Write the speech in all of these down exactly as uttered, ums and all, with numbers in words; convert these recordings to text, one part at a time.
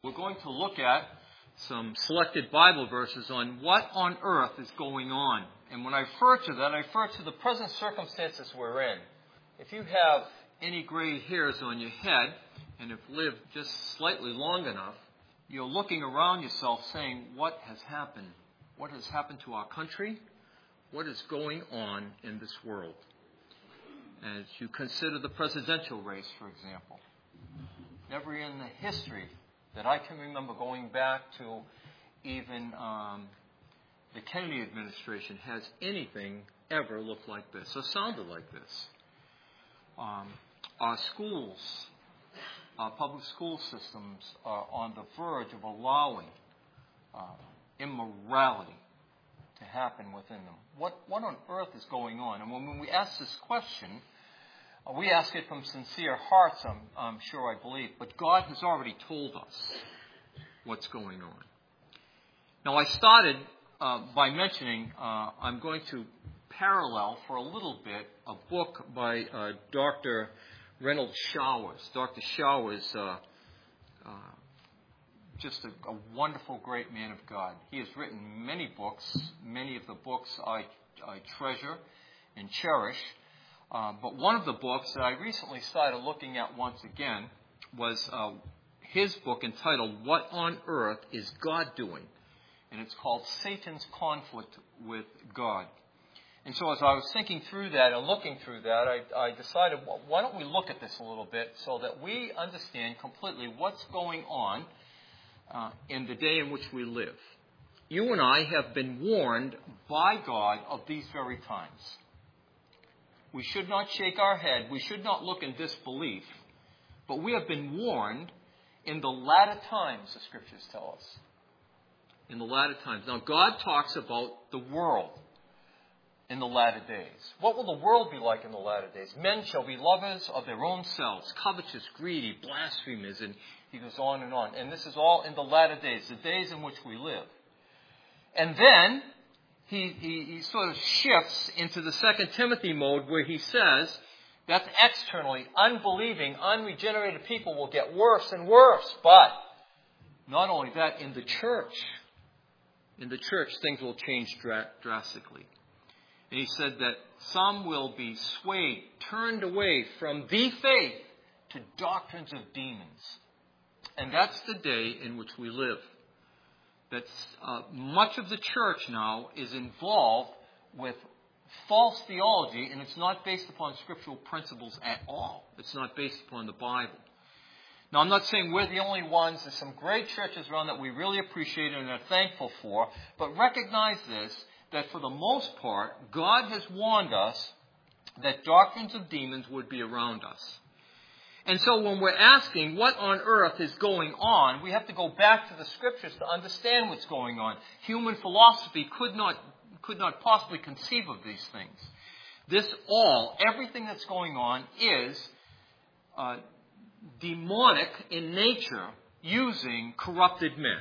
We're going to look at some selected Bible verses on what on earth is going on. And when I refer to that, I refer to the present circumstances we're in. If you have any gray hairs on your head and have lived just slightly long enough, you're looking around yourself saying, what has happened? What has happened to our country? What is going on in this world? As you consider the presidential race, for example. Never in the history that I can remember going back to even um, the Kennedy administration has anything ever looked like this or sounded like this. Um, our schools, our public school systems are on the verge of allowing uh, immorality to happen within them. What, what on earth is going on? And when, when we ask this question, uh, we ask it from sincere hearts, I'm, I'm sure I believe, but God has already told us what's going on. Now, I started uh, by mentioning uh, I'm going to parallel for a little bit a book by uh, Doctor Renald Showers. Doctor Showers, uh, uh, just a, a wonderful, great man of God. He has written many books. Many of the books I, I treasure and cherish. Uh, but one of the books that I recently started looking at once again was uh, his book entitled, What on Earth is God Doing? And it's called Satan's Conflict with God. And so as I was thinking through that and looking through that, I, I decided, well, why don't we look at this a little bit so that we understand completely what's going on uh, in the day in which we live. You and I have been warned by God of these very times. We should not shake our head. We should not look in disbelief. But we have been warned in the latter times, the Scriptures tell us. In the latter times. Now, God talks about the world in the latter days. What will the world be like in the latter days? Men shall be lovers of their own selves, covetous, greedy, blasphemers, and he goes on and on. And this is all in the latter days, the days in which we live. And then he, he, he sort of shifts into the Second Timothy mode where he says that externally, unbelieving, unregenerated people will get worse and worse. But not only that, in the church, in the church, things will change dra- drastically. And he said that some will be swayed, turned away from the faith to doctrines of demons. And that's the day in which we live. That uh, much of the church now is involved with false theology, and it's not based upon scriptural principles at all. It's not based upon the Bible. Now, I'm not saying we're the only ones. There's some great churches around that we really appreciate and are thankful for. But recognize this, that for the most part, God has warned us that doctrines of demons would be around us. And so when we're asking what on earth is going on, we have to go back to the Scriptures to understand what's going on. Human philosophy could not, could not possibly conceive of these things. This all, everything that's going on is uh, demonic in nature, using corrupted men.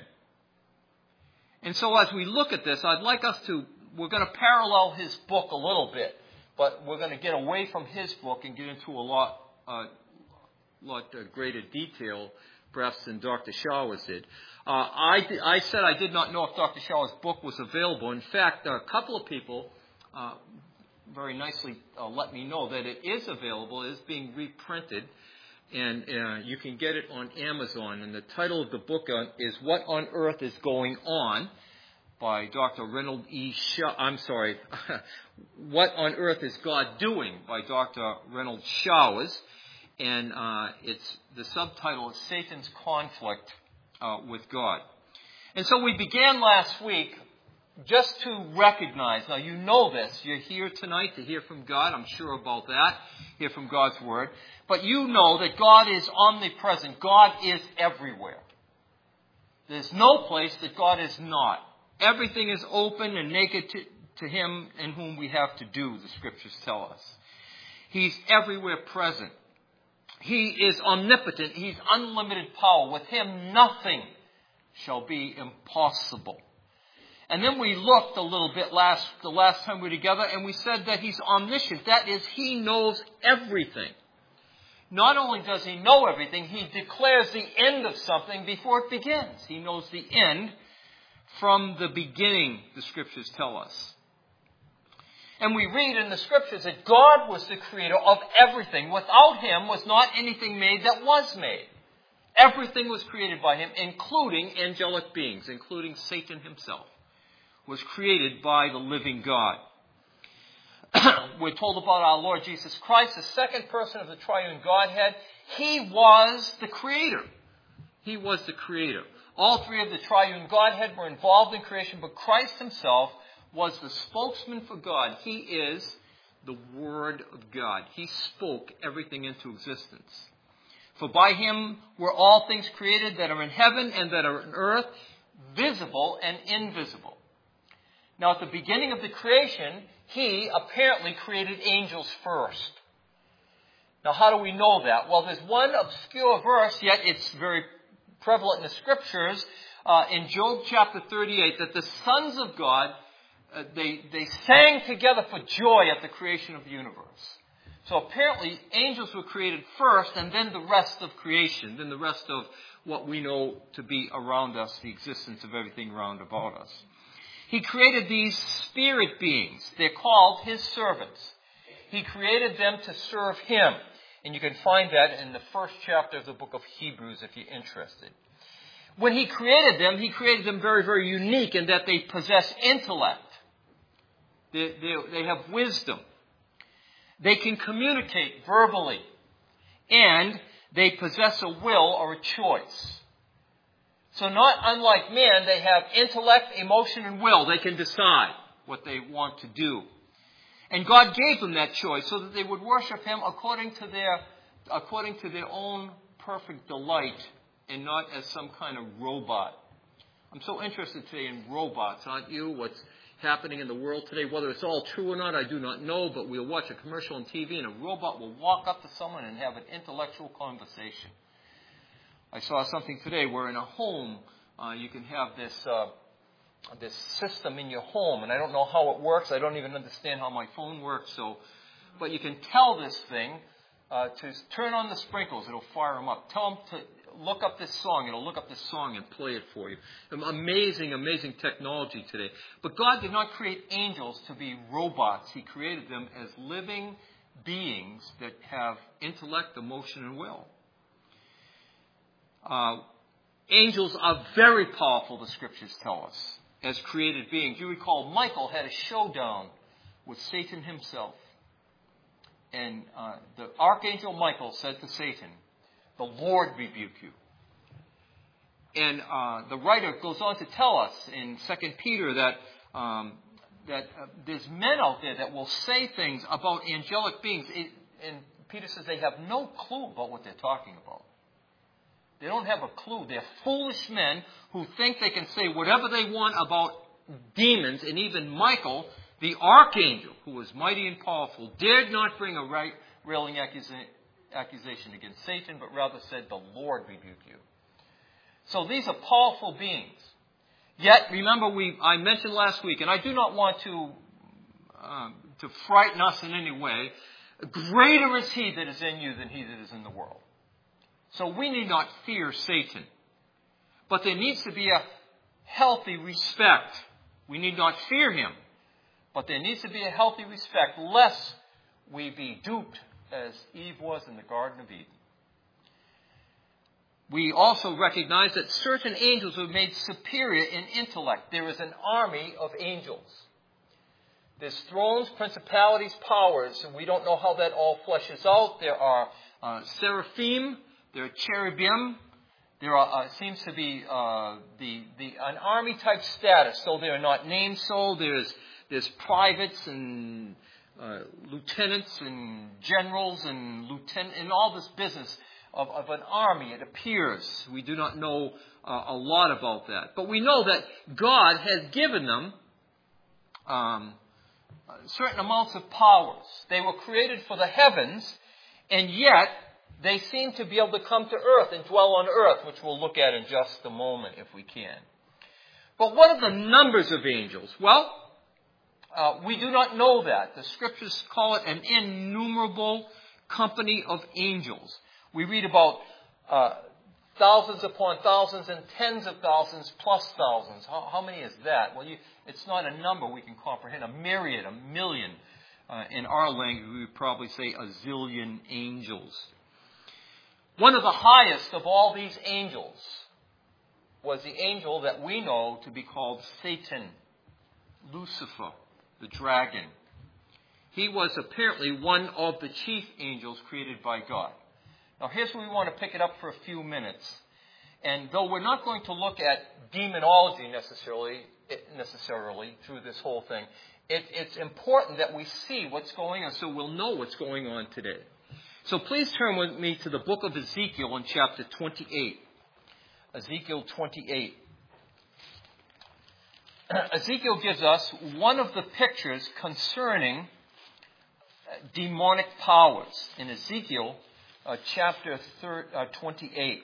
And so as we look at this, I'd like us to, we're going to parallel his book a little bit, but we're going to get away from his book and get into a lot, uh, lot uh, greater detail, perhaps than Doctor Showers did. Uh, I, I said I did not know if Doctor Showers' book was available. In fact, a couple of people uh, very nicely uh, let me know that it is available. It is being reprinted. And uh, you can get it on Amazon. And the title of the book uh, is What on Earth is Going On? By Doctor Renald E. Shaw. I'm sorry. What on Earth is God Doing? By Doctor Renald Showers. And uh, it's the subtitle is Satan's Conflict uh, with God. And so we began last week just to recognize. Now you know this. You're here tonight to hear from God. I'm sure about that. Hear from God's Word. But you know that God is omnipresent. God is everywhere. There's no place that God is not. Everything is open and naked to, to Him in whom we have to do, the Scriptures tell us. He's everywhere present. He is omnipotent. He's unlimited power. With Him, nothing shall be impossible. And then we looked a little bit last the last time we were together, and we said that He's omniscient. That is, He knows everything. Not only does he know everything, he declares the end of something before it begins. He knows the end from the beginning, the Scriptures tell us. And we read in the Scriptures that God was the creator of everything. Without him was not anything made that was made. Everything was created by him, including angelic beings, including Satan himself, was created by the living God. We're told about our Lord Jesus Christ, the second person of the triune Godhead. He was the creator. He was the creator. All three of the triune Godhead were involved in creation, but Christ himself was the spokesman for God. He is the Word of God. He spoke everything into existence. For by him were all things created that are in heaven and that are on earth, visible and invisible. Now, at the beginning of the creation, he apparently created angels first. Now, how do we know that? Well, there's one obscure verse, yet it's very prevalent in the Scriptures, uh, in Job chapter thirty-eight, that the sons of God, uh, they, they sang together for joy at the creation of the universe. So apparently, angels were created first, and then the rest of creation, then the rest of what we know to be around us, the existence of everything round about us. He created these spirit beings. They're called his servants. He created them to serve him. And you can find that in the first chapter of the book of Hebrews if you're interested. When he created them, he created them very, very unique in that they possess intellect. They, they, they have wisdom. They can communicate verbally. And they possess a will or a choice. So not unlike man, they have intellect, emotion, and will. They can decide what they want to do. And God gave them that choice so that they would worship him according to their, according to their own perfect delight and not as some kind of robot. I'm so interested today in robots, aren't you? What's happening in the world today, whether it's all true or not, I do not know, but we'll watch a commercial on T V and a robot will walk up to someone and have an intellectual conversation. I saw something today where in a home uh, you can have this uh, this system in your home, and I don't know how it works. I don't even understand how my phone works. So, but you can tell this thing uh, to turn on the sprinkles. It'll fire them up. Tell them to look up this song. It'll look up this song and play it for you. Amazing, amazing technology today. But God did not create angels to be robots. He created them as living beings that have intellect, emotion, and will. Uh, angels are very powerful, the Scriptures tell us, as created beings. You recall Michael had a showdown with Satan himself. And uh, the archangel Michael said to Satan, "The Lord rebuke you." And uh, the writer goes on to tell us in Second Peter that, um, that uh, there's men out there that will say things about angelic beings. It, and Peter says they have no clue about what they're talking about. They don't have a clue. They're foolish men who think they can say whatever they want about demons. And even Michael, the archangel, who was mighty and powerful, dared not bring a right, railing accusa- accusation against Satan, but rather said, "The Lord rebuke you." So these are powerful beings. Yet, remember, we I mentioned last week, and I do not want to, um, to frighten us in any way, greater is he that is in you than he that is in the world. So we need not fear Satan. But there needs to be a healthy respect. We need not fear him. But there needs to be a healthy respect, lest we be duped as Eve was in the Garden of Eden. We also recognize that certain angels are made superior in intellect. There is an army of angels. There's thrones, principalities, powers, and we don't know how that all fleshes out. There are uh, seraphim. There are cherubim. There are, uh, seems to be uh, the, the an army-type status. So they are not named so. There's, there's privates and uh, lieutenants and generals and lieutenant and all this business of, of an army, it appears. We do not know uh, a lot about that. But we know that God has given them um, certain amounts of powers. They were created for the heavens, and yet they seem to be able to come to earth and dwell on earth, which we'll look at in just a moment if we can. But what are the numbers of angels? Well, uh, we do not know that. The Scriptures call it an innumerable company of angels. We read about uh, thousands upon thousands and tens of thousands plus thousands. How, how many is that? Well, you, it's not a number we can comprehend. A myriad, a million. Uh, in our language, we would probably say a zillion angels. One of the highest of all these angels was the angel that we know to be called Satan, Lucifer, the dragon. He was apparently one of the chief angels created by God. Now here's where we want to pick it up for a few minutes. And though we're not going to look at demonology necessarily, necessarily through this whole thing, it, it's important that we see what's going on so we'll know what's going on today. So please turn with me to the book of Ezekiel in chapter twenty-eight. Ezekiel twenty-eight. Ezekiel gives us one of the pictures concerning demonic powers in Ezekiel uh, chapter thir- uh, twenty-eight.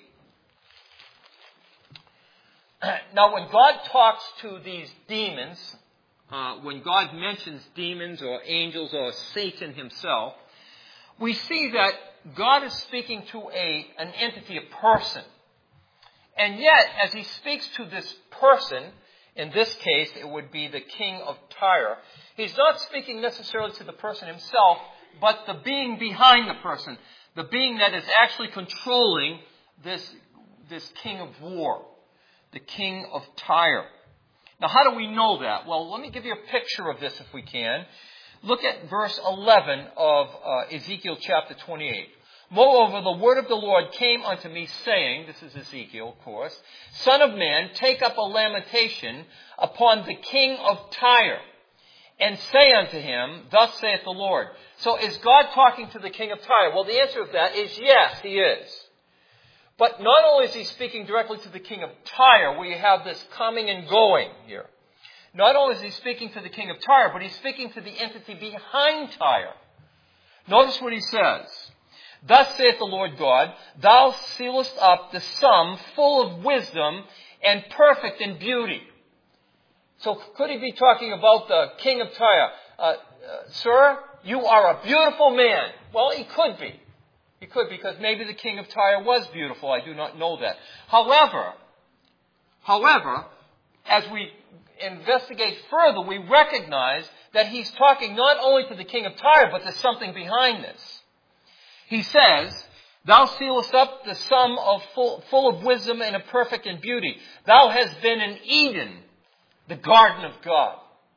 Now, when God talks to these demons, uh, when God mentions demons or angels or Satan himself, we see that God is speaking to a an entity, a person. And yet, as he speaks to this person, in this case, it would be the king of Tyre, he's not speaking necessarily to the person himself, but the being behind the person, the being that is actually controlling this, this king of war, the king of Tyre. Now, how do we know that? Well, let me give you a picture of this if we can. Look at verse eleven of uh, Ezekiel chapter twenty-eight. Moreover, the word of the Lord came unto me, saying, this is Ezekiel, of course, Son of man, take up a lamentation upon the king of Tyre, and say unto him, Thus saith the Lord. So is God talking to the king of Tyre? Well, the answer to that is yes, he is. But not only is he speaking directly to the king of Tyre, we have this coming and going here. Not only is he speaking to the king of Tyre, but he's speaking to the entity behind Tyre. Notice what he says. Thus saith the Lord God, Thou sealest up the sum full of wisdom and perfect in beauty. So could he be talking about the king of Tyre? Uh, uh, Sir, you are a beautiful man. Well, he could be. He could, because maybe the king of Tyre was beautiful. I do not know that. However, however, as we investigate further, we recognize that he's talking not only to the king of Tyre, but there's something behind this. He says, Thou sealest up the sum of full, full of wisdom and of perfect in beauty. Thou hast been in Eden, the garden of God.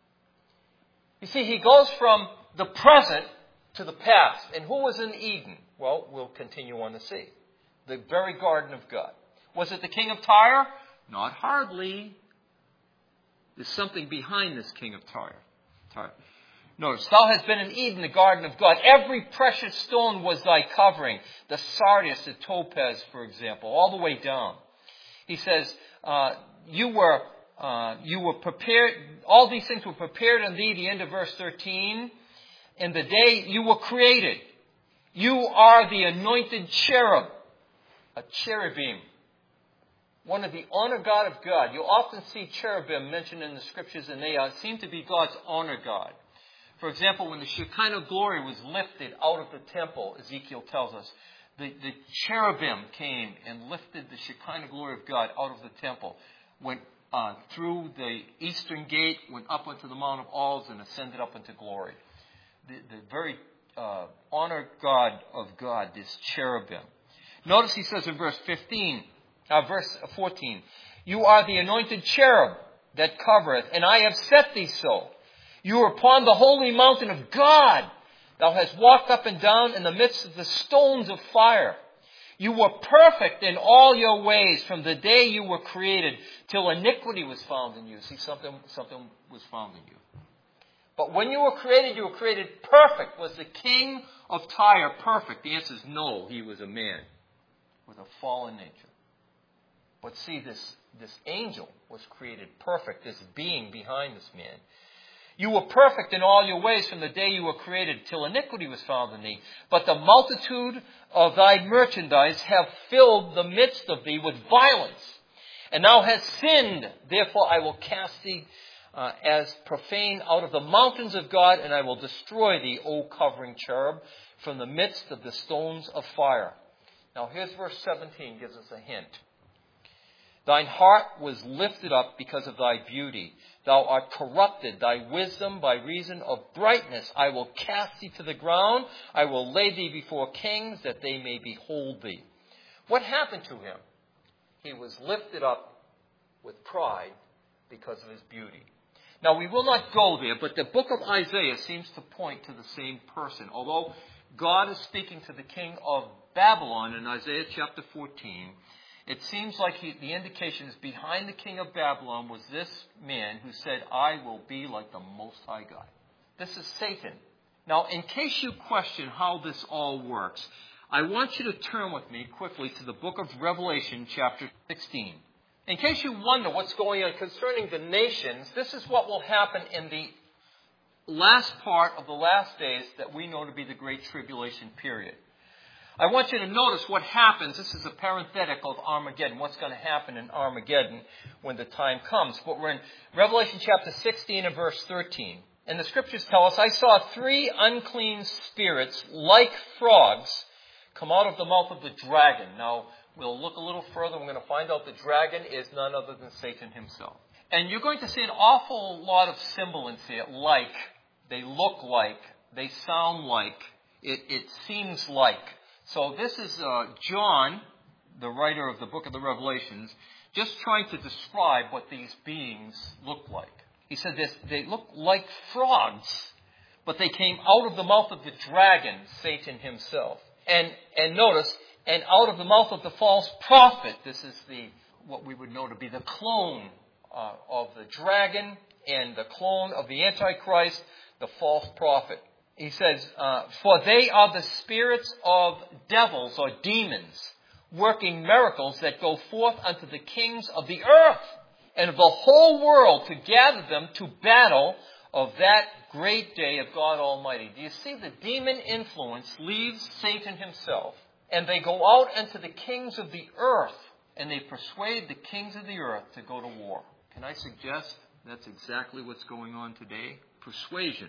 You see, he goes from the present to the past. And who was in Eden? Well, we'll continue on to see. The very garden of God. Was it the king of Tyre? Not hardly. There's something behind this king of Tyre. Tyre. Notice, Thou hast been in Eden, the garden of God. Every precious stone was thy covering. The sardius, the topaz, for example, all the way down. He says, uh, you were uh, you were prepared, all these things were prepared in thee, the end of verse thirteen. In the day you were created. You are the anointed cherub, a cherubim. One of the honor God of God. You often see cherubim mentioned in the scriptures, and they uh, seem to be God's honor God. For example, when the Shekinah glory was lifted out of the temple, Ezekiel tells us, the, the cherubim came and lifted the Shekinah glory of God out of the temple, went uh, through the eastern gate, went up onto the Mount of Olives, and ascended up into glory. The, the very uh, honor God of God, this cherubim. Notice he says in verse fifteen, uh, verse fourteen, You are the anointed cherub that covereth, and I have set thee so. You are upon the holy mountain of God. Thou hast walked up and down in the midst of the stones of fire. You were perfect in all your ways from the day you were created till iniquity was found in you. See, something, something was found in you. But when you were created, you were created perfect. Was the king of Tyre perfect? The answer is no. He was a man with a fallen nature. But see, this, this angel was created perfect, this being behind this man. You were perfect in all your ways from the day you were created till iniquity was found in thee. But the multitude of thy merchandise have filled the midst of thee with violence. And thou hast sinned. Therefore I will cast thee uh, as profane out of the mountains of God, and I will destroy thee, O covering cherub. from the midst of the stones of fire. Now here's verse seventeen, gives us a hint. Thine heart was lifted up because of thy beauty. Thou art corrupted, thy wisdom by reason of brightness. I will cast thee to the ground. I will lay thee before kings, that they may behold thee. What happened to him? He was lifted up with pride because of his beauty. Now, we will not go there, but the book of Isaiah seems to point to the same person. Although God is speaking to the king of Babylon in Isaiah chapter fourteen, it seems like he, the indication is behind the king of Babylon was this man who said, I will be like the Most High God. This is Satan. Now, in case you question how this all works, I want you to turn with me quickly to the book of Revelation chapter sixteen. In case you wonder what's going on concerning the nations, this is what will happen in the last part of the last days that we know to be the Great Tribulation period. I want you to notice what happens. This is a parenthetical of Armageddon. What's going to happen in Armageddon when the time comes. But we're in Revelation chapter sixteen and verse thirteen. And the scriptures tell us, I saw three unclean spirits like frogs come out of the mouth of the dragon. Now, we'll look a little further. We're going to find out the dragon is none other than Satan himself. And you're going to see an awful lot of sibilance here. Like, they look like, they sound like, it, it seems like. So this is uh, John, the writer of the book of the Revelations, just trying to describe what these beings look like. He said this, they look like frogs, but they came out of the mouth of the dragon, Satan himself. And and notice, and out of the mouth of the false prophet, this is the what we would know to be the clone uh, of the dragon and the clone of the Antichrist, the false prophet. He says, uh, for they are the spirits of devils or demons, working miracles that go forth unto the kings of the earth and of the whole world to gather them to battle of that great day of God Almighty. Do you see the demon influence leaves Satan himself, and they go out into the kings of the earth, and they persuade the kings of the earth to go to war. Can I suggest that's exactly what's going on today? Persuasion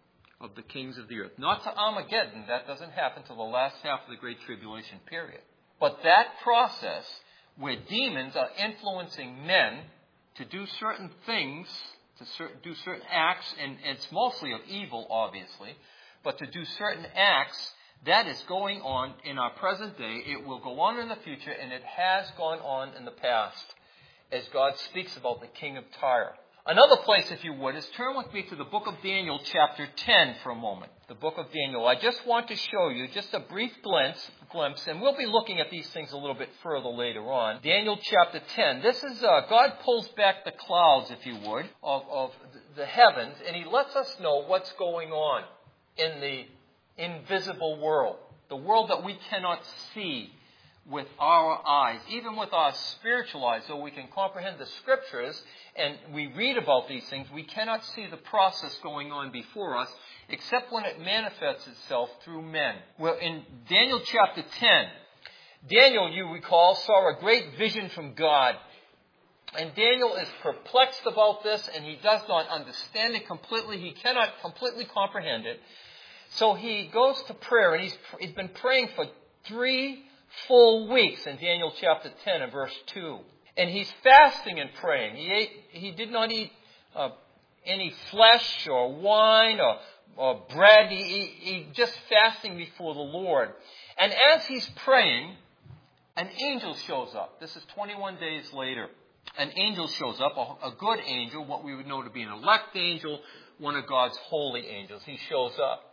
of the kings of the earth. Not to Armageddon. That doesn't happen till the last half of the Great Tribulation period. But that process where demons are influencing men to do certain things, to cer- do certain acts, and, and it's mostly of evil, obviously, but to do certain acts, that is going on in our present day. It will go on in the future, and it has gone on in the past, as God speaks about the king of Tyre. Another place, if you would, is turn with me to the book of Daniel, chapter ten, for a moment. The book of Daniel. I just want to show you just a brief glimpse, glimpse, and we'll be looking at these things a little bit further later on. Daniel, chapter ten. This is, uh, God pulls back the clouds, if you would, of, of the heavens, and He lets us know what's going on in the invisible world, the world that we cannot see with our eyes, even with our spiritual eyes, so we can comprehend the scriptures and we read about these things. We cannot see the process going on before us except when it manifests itself through men. Well, in Daniel chapter ten, Daniel, you recall, saw a great vision from God. And Daniel is perplexed about this, and he does not understand it completely. He cannot completely comprehend it. So he goes to prayer, and he's, he's been praying for three full weeks in Daniel chapter ten and verse two. And he's fasting and praying. He ate, he did not eat uh, any flesh or wine or, or bread. He, he, he just fasting before the Lord. And as he's praying, an angel shows up. This is twenty-one days later. An angel shows up, a, a good angel, what we would know to be an elect angel, one of God's holy angels. He shows up.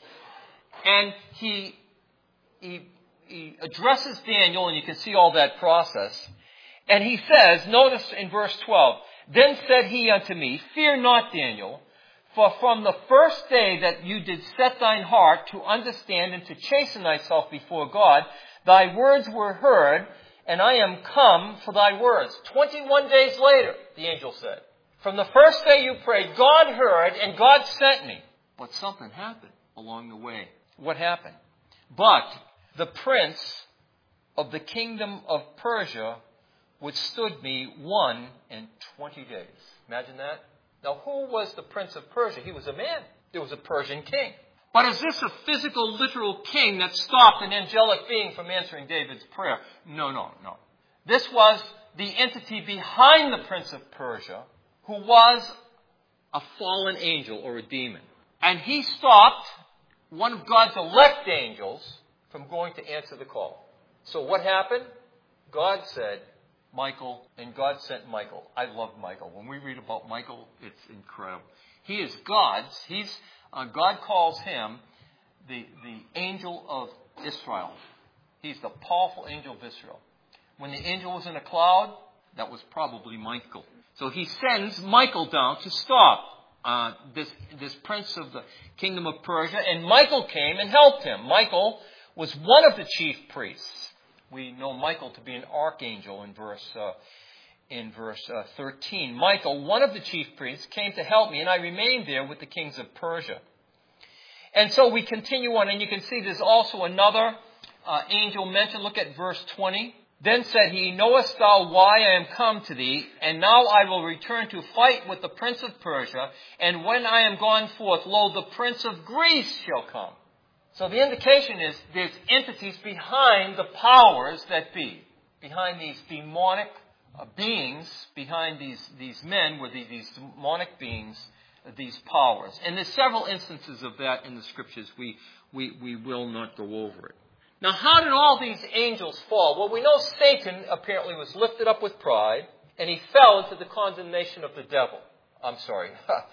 And he he He addresses Daniel, and you can see all that process. And he says, notice in verse twelve, then said he unto me, fear not, Daniel, for from the first day that you did set thine heart to understand and to chasten thyself before God, thy words were heard, and I am come for thy words. twenty-one days later, the angel said, from the first day you prayed, God heard, and God sent me. But something happened along the way. What happened? But the prince of the kingdom of Persia withstood me one and twenty days. Imagine that. Now, who was the prince of Persia? He was a man. There was a Persian king. But is this a physical, literal king that stopped an angelic being from answering David's prayer? No, no, no. This was the entity behind the prince of Persia, who was a fallen angel or a demon. And he stopped one of God's elect angels from going to answer the call. So what happened? God said, Michael, and God sent Michael. I love Michael. When we read about Michael, it's incredible. He is God's. He's uh, God calls him the, the angel of Israel. He's the powerful angel of Israel. When the angel was in a cloud, that was probably Michael. So he sends Michael down to stop uh, this, this prince of the kingdom of Persia. And Michael came and helped him. Michael was one of the chief priests. We know Michael to be an archangel in verse uh, in verse uh, thirteen. Michael, one of the chief priests, came to help me, and I remained there with the kings of Persia. And so we continue on, and you can see there's also another uh, angel mentioned. Look at verse twenty. Then said he, Knowest thou why I am come to thee? And now I will return to fight with the prince of Persia, and when I am gone forth, lo, the prince of Greece shall come. So the indication is there's entities behind the powers that be, behind these demonic uh, beings, behind these, these men were these, these demonic beings, uh, these powers. And there's several instances of that in the scriptures. We, we, we will not go over it. Now, how did all these angels fall? Well, we know Satan apparently was lifted up with pride, and he fell into the condemnation of the devil. I'm sorry.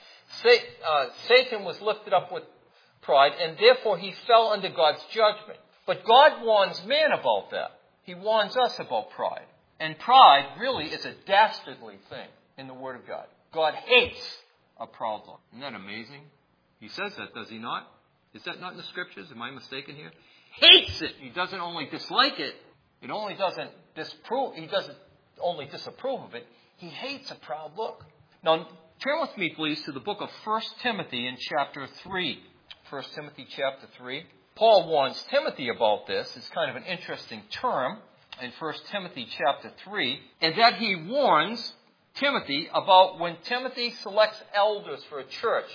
Satan was lifted up with pride, and therefore he fell under God's judgment. But God warns man about that. He warns us about pride. And pride really is a dastardly thing in the Word of God. God hates a proud look. Isn't that amazing? He says that, does he not? Is that not in the scriptures? Am I mistaken here? Hates it. He doesn't only dislike it. It only doesn't disprove. He doesn't only disapprove of it. He hates a proud look. Now, turn with me, please, to the book of First Timothy in chapter three. First Timothy chapter three. Paul warns Timothy about this. It's kind of an interesting term in First Timothy chapter three. And that he warns Timothy about when Timothy selects elders for a church.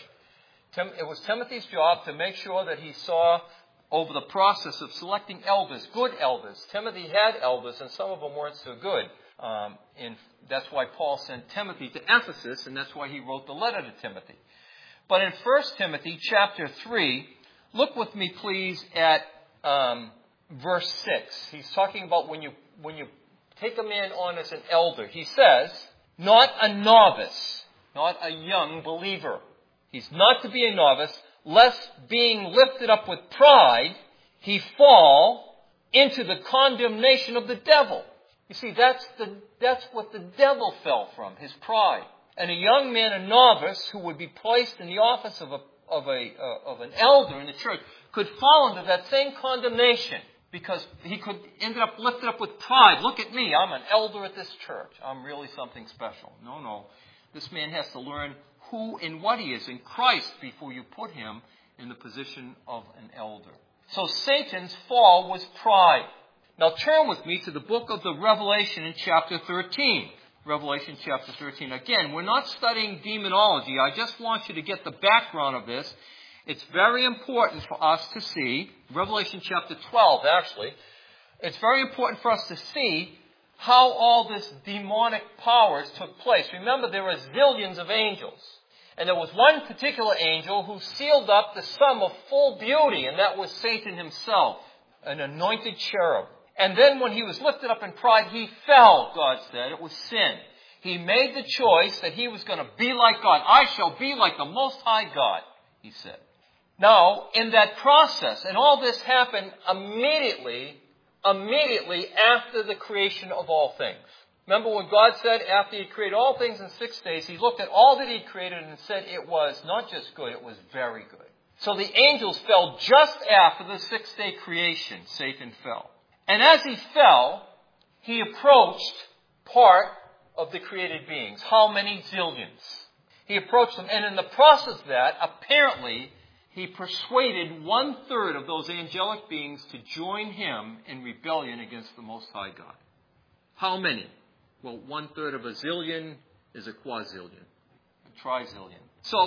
It was Timothy's job to make sure that he saw over the process of selecting elders, good elders. Timothy had elders, and some of them weren't so good. Um, and that's why Paul sent Timothy to Ephesus, and that's why he wrote the letter to Timothy. But in First Timothy chapter three, look with me, please, at um, verse six. He's talking about when you when you take a man on as an elder. He says, not a novice, not a young believer. He's not to be a novice, lest being lifted up with pride, he fall into the condemnation of the devil. You see, that's the that's what the devil fell from, his pride. And a young man, a novice, who would be placed in the office of a of a uh, of an elder in the church, could fall into that same condemnation because he could end up lifted up with pride. Look at me, I'm an elder at this church. I'm really something special. No, no. This man has to learn who and what he is in Christ before you put him in the position of an elder. So Satan's fall was pride. Now turn with me to the book of the Revelation in chapter thirteen. Revelation chapter thirteen. Again, we're not studying demonology. I just want you to get the background of this. It's very important for us to see. Revelation chapter twelve, actually. It's very important for us to see how all this demonic powers took place. Remember, there were zillions of angels. And there was one particular angel who sealed up the sum of full beauty, and that was Satan himself, an anointed cherub. And then when he was lifted up in pride, he fell, God said. It was sin. He made the choice that he was going to be like God. I shall be like the Most High God, he said. Now, in that process, and all this happened immediately, immediately after the creation of all things. Remember when God said after he created all things in six days, he looked at all that he created and said it was not just good, it was very good. So the angels fell just after the six-day creation. Satan fell. And as he fell, he approached part of the created beings. How many zillions? He approached them, and in the process of that, apparently, he persuaded one-third of those angelic beings to join him in rebellion against the Most High God. How many? Well, one-third of a zillion is a quazillion, a trizillion. So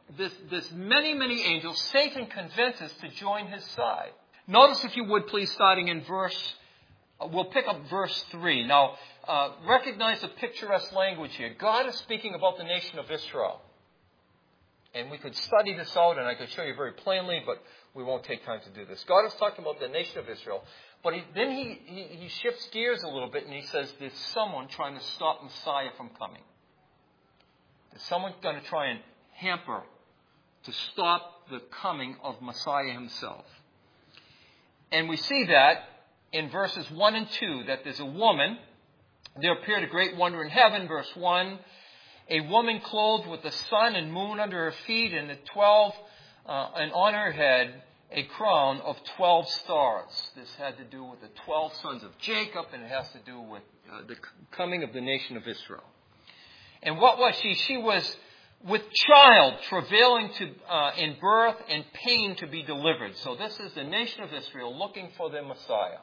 this, this many, many angels, Satan convinces to join his side. Notice, if you would please, starting in verse, uh, we'll pick up verse three. Now, uh, recognize the picturesque language here. God is speaking about the nation of Israel. And we could study this out, and I could show you very plainly, but we won't take time to do this. God is talking about the nation of Israel. But he, then he, he, he shifts gears a little bit, and he says there's someone trying to stop Messiah from coming. There's someone going to try and hamper, to stop the coming of Messiah himself. And we see that in verses one and two, that there's a woman. There appeared a great wonder in heaven, verse one. A woman clothed with the sun and moon under her feet, and the twelve, uh, and on her head a crown of twelve stars. This had to do with the twelve sons of Jacob, and it has to do with uh, the coming of the nation of Israel. And what was she? She was with child, travailing to uh, in birth and pain to be delivered. So this is the nation of Israel looking for their Messiah.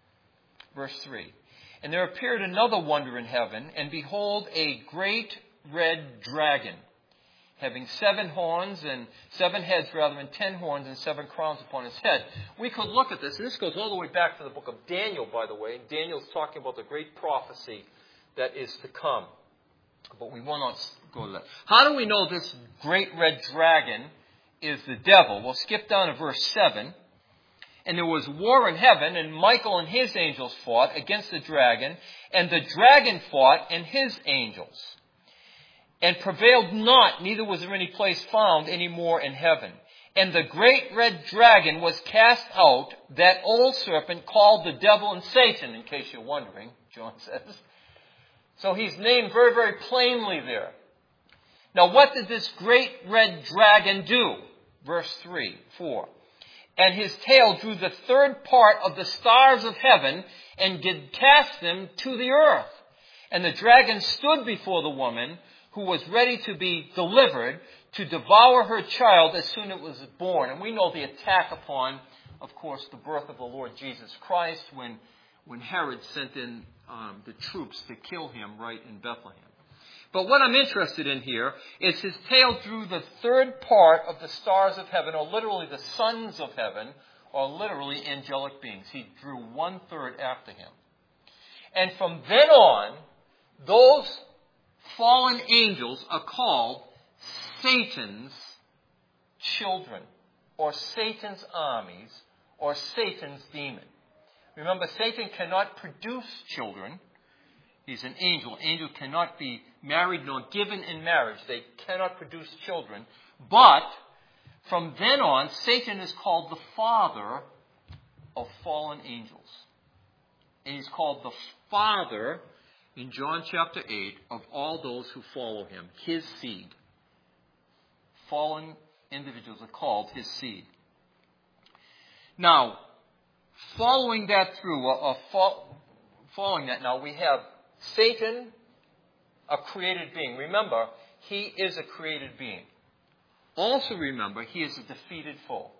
Verse three. And there appeared another wonder in heaven, and behold, a great red dragon, having seven horns and seven heads rather than ten horns and seven crowns upon his head. We could look at this, and this goes all the way back to the book of Daniel, by the way. Daniel's talking about the great prophecy that is to come. But we will not go to that. How do we know this great red dragon is the devil? Well, skip down to verse seven. And there was war in heaven, and Michael and his angels fought against the dragon, and the dragon fought and his angels, and prevailed not, neither was there any place found any more in heaven. And the great red dragon was cast out, that old serpent called the devil and Satan, in case you're wondering, John says. So he's named very, very plainly there. Now, what did this great red dragon do? Verse three, four. And his tail drew the third part of the stars of heaven, and did cast them to the earth. And the dragon stood before the woman, who was ready to be delivered, to devour her child as soon as it was born. And we know the attack upon, of course, the birth of the Lord Jesus Christ, when, when Herod sent in um, the troops to kill him right in Bethlehem. But what I'm interested in here is his tail drew the third part of the stars of heaven, or literally the sons of heaven, or literally angelic beings. He drew one third after him. And from then on, those fallen angels are called Satan's children, or Satan's armies, or Satan's demon. Remember, Satan cannot produce children. He's an angel. Angel cannot be married nor given in marriage. They cannot produce children. But from then on, Satan is called the father of fallen angels. And he's called the father, in John chapter eight, of all those who follow him, his seed. Fallen individuals are called his seed. Now, following that through, uh, uh, following that now, we have Satan, a created being. Remember, he is a created being. Also remember, he is a defeated foe.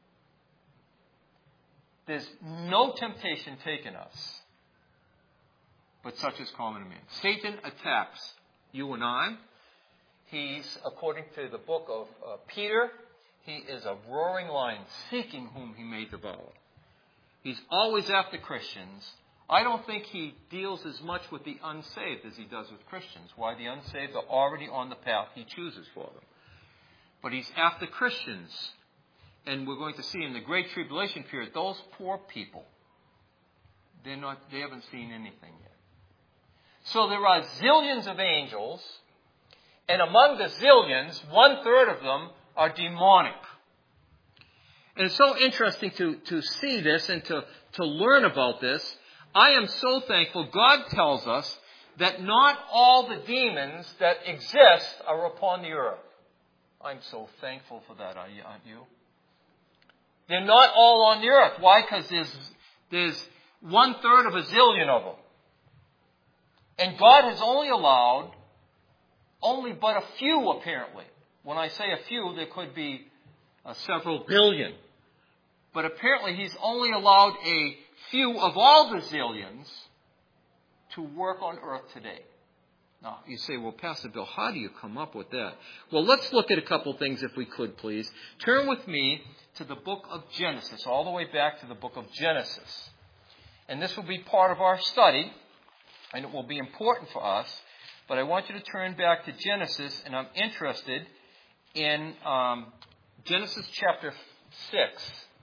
There's no temptation taken us, but such is common to man. Satan attacks you and I. He's, according to the book of uh, Peter, he is a roaring lion, seeking whom he may devour. He's always after Christians. I don't think he deals as much with the unsaved as he does with Christians. Why? The unsaved are already on the path he chooses for them. But he's after Christians. And we're going to see in the Great Tribulation period, those poor people, they're not, they haven't seen anything yet. So there are zillions of angels, and among the zillions, one third of them are demonic. And it's so interesting to, to see this and to, to learn about this. I am so thankful. God tells us that not all the demons that exist are upon the earth. I'm so thankful for that, aren't you? They're not all on the earth. Why? Because there's, there's one third of a zillion of them. And God has only allowed only but a few, apparently. When I say a few, there could be uh, several billion. But apparently he's only allowed a few of all the zillions to work on earth today. Now, you say, well, Pastor Bill, how do you come up with that? Well, let's look at a couple things if we could, please. Turn with me to the book of Genesis, all the way back to the book of Genesis. And this will be part of our study, and it will be important for us. But I want you to turn back to Genesis, and I'm interested in um, Genesis chapter six.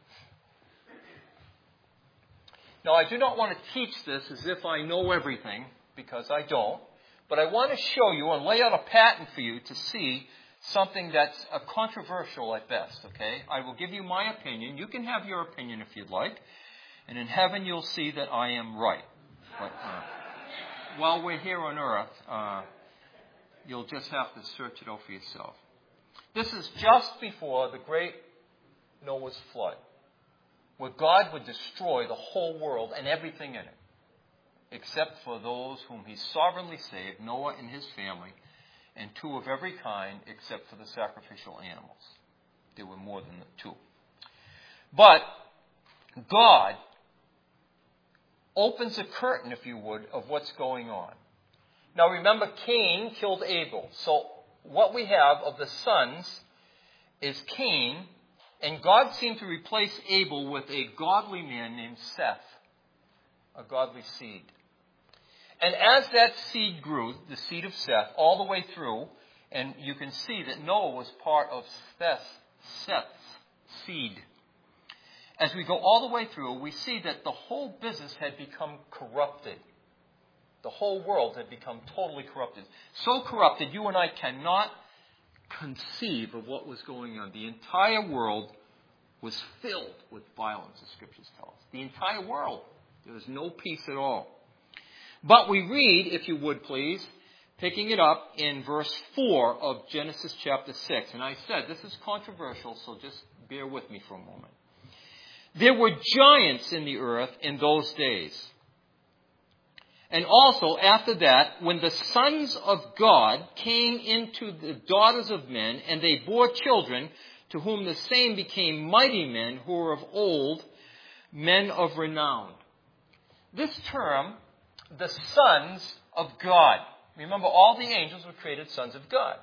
Now, I do not want to teach this as if I know everything, because I don't. But I want to show you and lay out a pattern for you to see something that's uh, controversial at best, okay? I will give you my opinion. You can have your opinion if you'd like. And in heaven, you'll see that I am right. But uh, while we're here on earth, uh, you'll just have to search it out for yourself. This is just before the great Noah's flood, where God would destroy the whole world and everything in it, except for those whom he sovereignly saved, Noah and his family, and two of every kind except for the sacrificial animals. There were more than the two. But God opens a curtain, if you would, of what's going on. Now remember, Cain killed Abel. So what we have of the sons is Cain, and God seemed to replace Abel with a godly man named Seth, a godly seed. And as that seed grew, the seed of Seth, all the way through, and you can see that Noah was part of Seth's, Seth's seed. As we go all the way through, we see that the whole business had become corrupted. The whole world had become totally corrupted. So corrupted, you and I cannot conceive of what was going on. The entire world was filled with violence, the Scriptures tell us. The entire world. There was no peace at all. But we read, if you would please, picking it up in verse four of Genesis chapter six. And I said, this is controversial, so just bear with me for a moment. There were giants in the earth in those days. And also, after that, when the sons of God came into the daughters of men, and they bore children, to whom the same became mighty men who were of old, men of renown. This term, the sons of God. Remember, all the angels were created sons of God.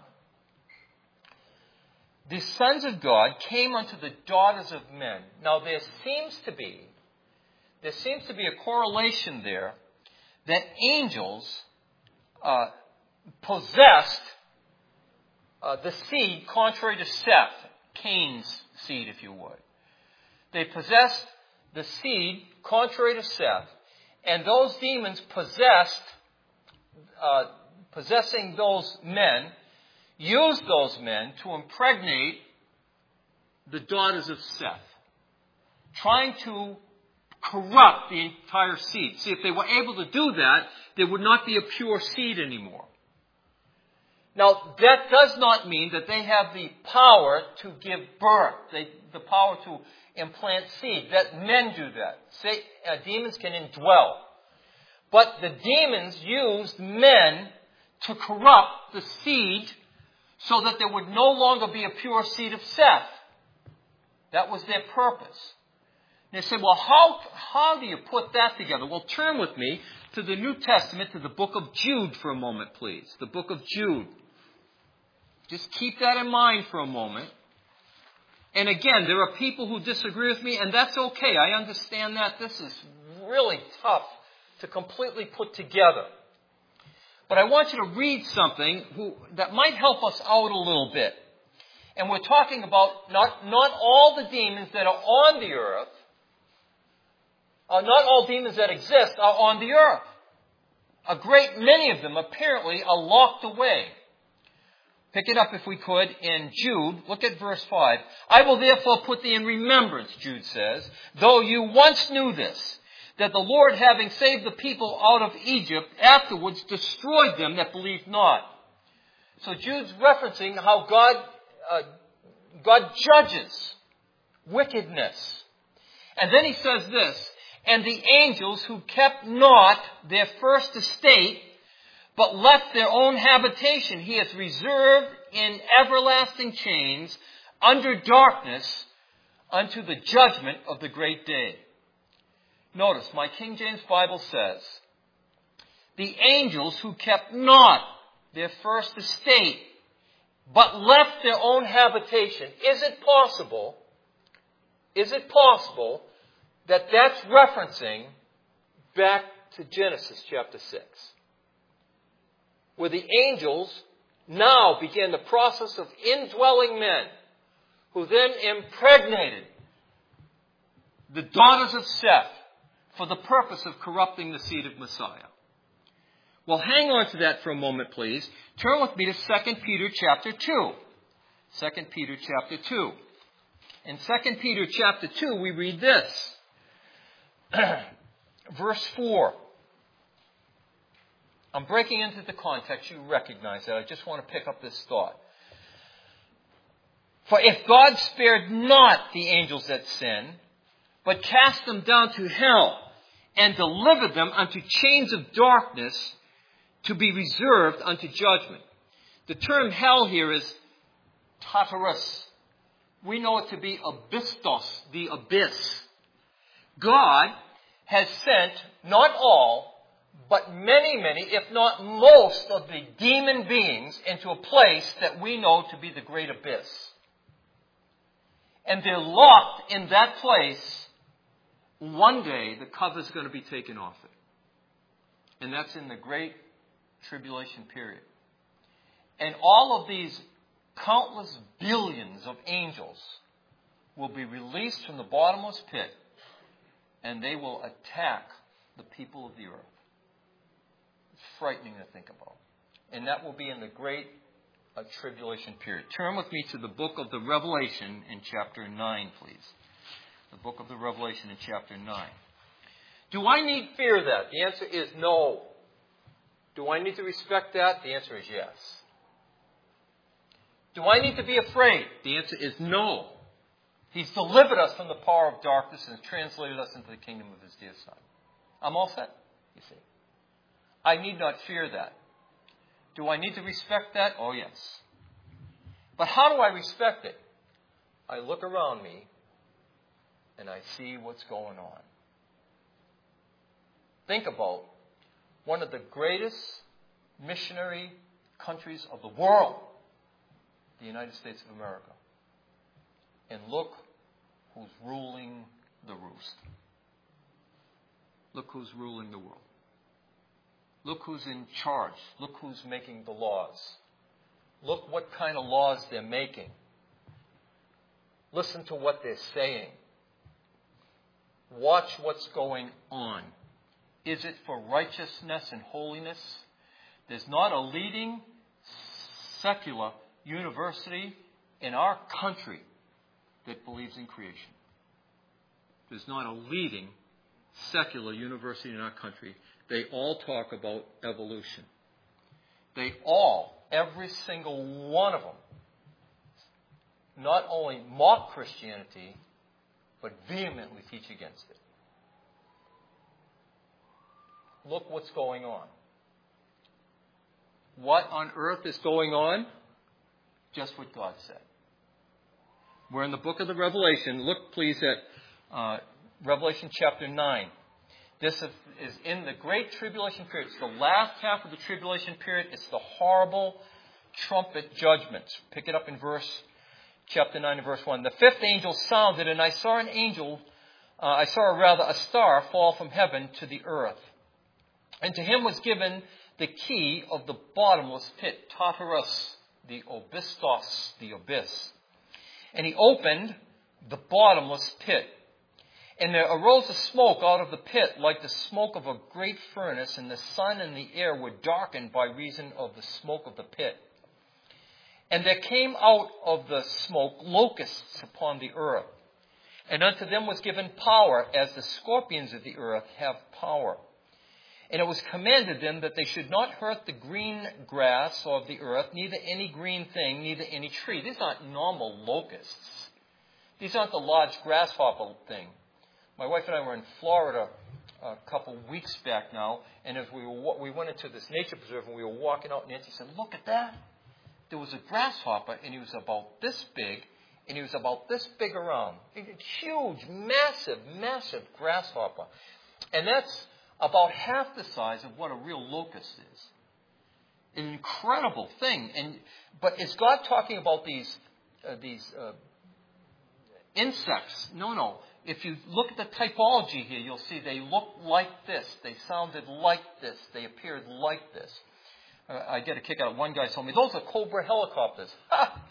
The sons of God came unto the daughters of men. Now, there seems to be, there seems to be a correlation there that angels uh, possessed uh, the seed contrary to Seth, Cain's seed, if you would. They possessed the seed contrary to Seth, and those demons possessed, uh, possessing those men, used those men to impregnate the daughters of Seth, trying to corrupt the entire seed. See, if they were able to do that, there would not be a pure seed anymore. Now, that does not mean that they have the power to give birth, they, the power to implant seed, that men do that. Say, uh, demons can indwell. But the demons used men to corrupt the seed so that there would no longer be a pure seed of Seth. That was their purpose. And they said, well, how, how do you put that together? Well, turn with me to the New Testament, to the book of Jude for a moment, please. The book of Jude. Just keep that in mind for a moment. And again, there are people who disagree with me, and that's okay. I understand that. This is really tough to completely put together. But I want you to read something who, that might help us out a little bit. And we're talking about not, not all the demons that are on the earth, uh, not all demons that exist are on the earth. A great many of them apparently are locked away. Pick it up if we could in Jude. Look at verse five. I will therefore put thee in remembrance, Jude says, though you once knew this, that the Lord, having saved the people out of Egypt, afterwards destroyed them that believed not. So Jude's referencing how God, uh, God judges wickedness. And then he says this, and the angels who kept not their first estate, but left their own habitation, he has reserved in everlasting chains under darkness unto the judgment of the great day. Notice, my King James Bible says, the angels who kept not their first estate, but left their own habitation. Is it possible, is it possible that that's referencing back to Genesis chapter six, where the angels now began the process of indwelling men, who then impregnated the daughters of Seth for the purpose of corrupting the seed of Messiah? Well, hang on to that for a moment, please. Turn with me to Second Peter chapter two. Second Peter chapter two. In Second Peter chapter two, we read this. Verse four. I'm breaking into the context. You recognize that. I just want to pick up this thought. For if God spared not the angels that sinned, but cast them down to hell, and delivered them unto chains of darkness, to be reserved unto judgment. The term hell here is Tartarus. We know it to be abystos, the abyss. God has sent not all, but many, many, if not most of the demon beings into a place that we know to be the great abyss. And they're locked in that place. One day the cover's going to be taken off it. And that's in the great tribulation period. And all of these countless billions of angels will be released from the bottomless pit, and they will attack the people of the earth. It's frightening to think about. And that will be in the great uh, tribulation period. Turn with me to the book of the Revelation in chapter nine, please. The book of the Revelation in chapter nine. Do I need fear that? The answer is no. Do I need to respect that? The answer is yes. Do I need to be afraid? The answer is no. He's delivered us from the power of darkness and translated us into the kingdom of His dear Son. I'm all set, you see. I need not fear that. Do I need to respect that? Oh, yes. But how do I respect it? I look around me and I see what's going on. Think about one of the greatest missionary countries of the world, the United States of America. And look who's ruling the roost. Look who's ruling the world. Look who's in charge. Look who's making the laws. Look what kind of laws they're making. Listen to what they're saying. Watch what's going on. Is it for righteousness and holiness? There's not a leading secular university in our country that believes in creation. There's not a leading secular university in our country. They all talk about evolution. They all, every single one of them, not only mock Christianity, but vehemently teach against it. Look what's going on. What on earth is going on? Just what God said. We're in the book of the Revelation. Look, please, at uh, Revelation chapter nine. This is in the great tribulation period. It's the last half of the tribulation period. It's the horrible trumpet judgments. Pick it up in verse chapter nine and verse one. The fifth angel sounded, and I saw an angel, uh, I saw rather a star fall from heaven to the earth. And to him was given the key of the bottomless pit, Tartarus, the Obistos, the abyss. And he opened the bottomless pit. And there arose a smoke out of the pit like the smoke of a great furnace, and the sun and the air were darkened by reason of the smoke of the pit. And there came out of the smoke locusts upon the earth. And unto them was given power, as the scorpions of the earth have power. And it was commanded them that they should not hurt the green grass of the earth, neither any green thing, neither any tree. These aren't normal locusts. These aren't the large grasshopper thing. My wife and I were in Florida a couple weeks back now, and as we were, we went into this nature preserve, and we were walking out, and Nancy said, "Look at that. There was a grasshopper, and he was about this big, and he was about this big around. A huge, massive, massive grasshopper. And that's about half the size of what a real locust is. An incredible thing. And but is God talking about these uh, these uh, insects? No, no. If you look at the typology here, you'll see they look like this. They sounded like this. They appeared like this. Uh, I get a kick out of one guy told me, those are Cobra helicopters. Ha!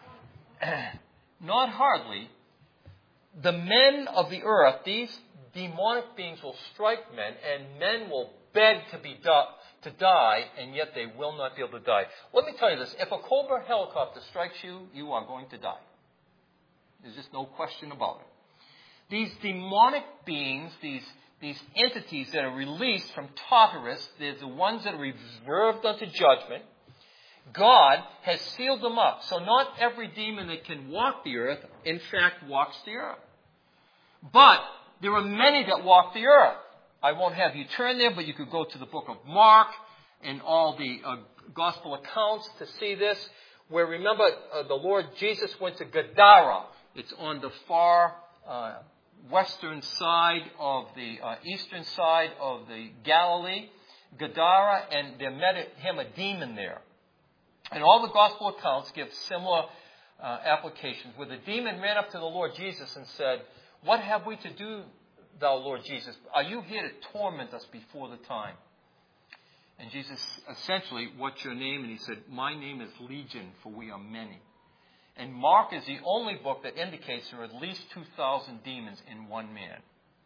Not hardly. The men of the earth, these demonic beings will strike men, and men will beg to be di- to die, and yet they will not be able to die. Let me tell you this. If a Cobra helicopter strikes you, you are going to die. There's just no question about it. These demonic beings, these, these entities that are released from Tartarus, they're the ones that are reserved unto judgment. God has sealed them up. So not every demon that can walk the earth, in fact, walks the earth. But there are many that walk the earth. I won't have you turn there, but you could go to the book of Mark and all the uh, gospel accounts to see this. Where, remember, uh, the Lord Jesus went to Gadara. It's on the far uh, western side of the uh, eastern side of the Galilee, Gadara, and there met him a demon there. And all the gospel accounts give similar uh, applications, where the demon ran up to the Lord Jesus and said, "What have we to do, thou Lord Jesus? Are you here to torment us before the time?" And Jesus, essentially, "What's your name?" And he said, "My name is Legion, for we are many." And Mark is the only book that indicates there are at least two thousand demons in one man.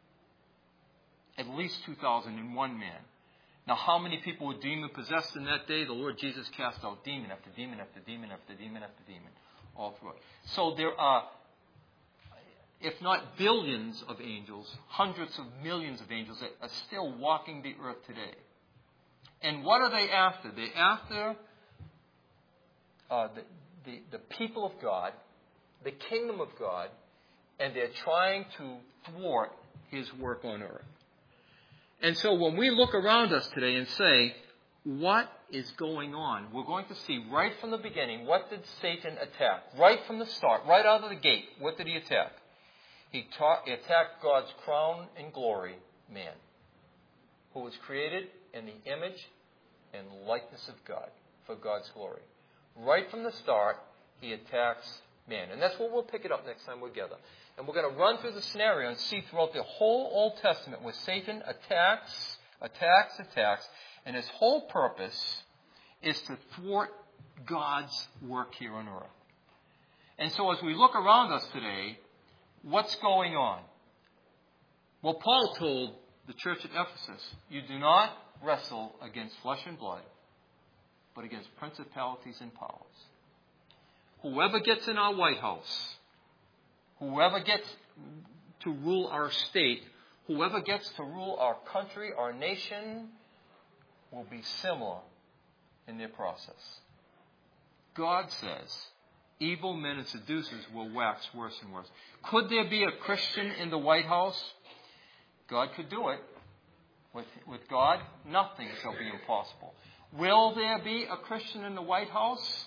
At least two thousand in one man. Now, how many people were demon-possessed in that day? The Lord Jesus cast out demon after demon after demon after demon after demon, all through it. So there are, if not billions of angels, hundreds of millions of angels that are still walking the earth today. And what are they after? They're after uh, the, the, the people of God, the kingdom of God, and they're trying to thwart His work on earth. And so when we look around us today and say, what is going on? We're going to see right from the beginning, what did Satan attack? Right from the start, right out of the gate, what did he attack? He, ta- he attacked God's crown and glory, man, who was created in the image and likeness of God, for God's glory. Right from the start, he attacks man. And that's what we'll pick it up next time we're together. And we're going to run through the scenario and see throughout the whole Old Testament where Satan attacks, attacks, attacks, and his whole purpose is to thwart God's work here on earth. And so as we look around us today, what's going on? Well, Paul told the church at Ephesus, you do not wrestle against flesh and blood, but against principalities and powers. Whoever gets in our White House, whoever gets to rule our state, whoever gets to rule our country, our nation, will be similar in their process. God says evil men and seducers will wax worse and worse. Could there be a Christian in the White House? God could do it. With, with God, nothing shall be impossible. Will there be a Christian in the White House?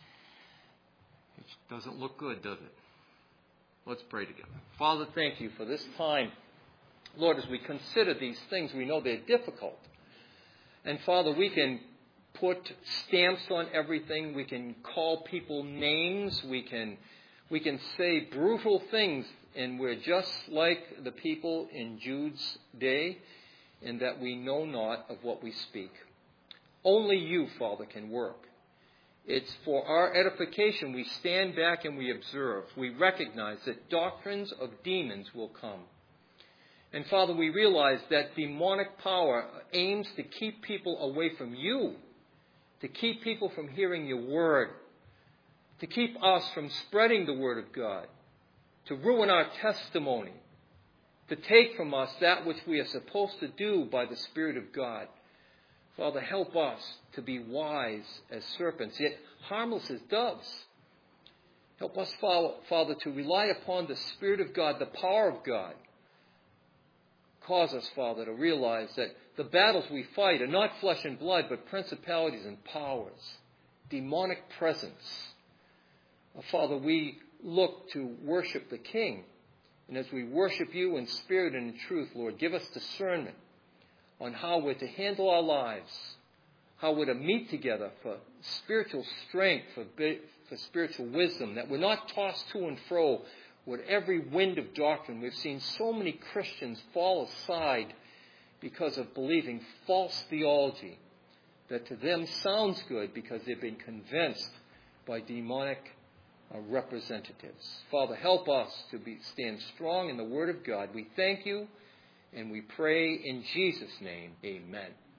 It doesn't look good, does it? Let's pray together. Father, thank you for this time. Lord, as we consider these things, we know they're difficult. And Father, we can put stamps on everything. We can call people names. We can, we can say brutal things. And we're just like the people in Jude's day, in that we know not of what we speak. Only you, Father, can work. It's for our edification we stand back and we observe. We recognize that doctrines of demons will come. And Father, we realize that demonic power aims to keep people away from you, to keep people from hearing your word, to keep us from spreading the word of God, to ruin our testimony, to take from us that which we are supposed to do by the Spirit of God. Father, help us to be wise as serpents, yet harmless as doves. Help us, Father, to rely upon the Spirit of God, the power of God. Cause us, Father, to realize that the battles we fight are not flesh and blood, but principalities and powers, demonic presence. Father, we look to worship the King. And as we worship you in spirit and in truth, Lord, give us discernment on how we're to handle our lives, how we're to meet together for spiritual strength, for, for spiritual wisdom, that we're not tossed to and fro with every wind of doctrine. We've seen so many Christians fall aside because of believing false theology that to them sounds good because they've been convinced by demonic uh, representatives. Father, help us to be, stand strong in the Word of God. We thank you and we pray in Jesus' name. Amen.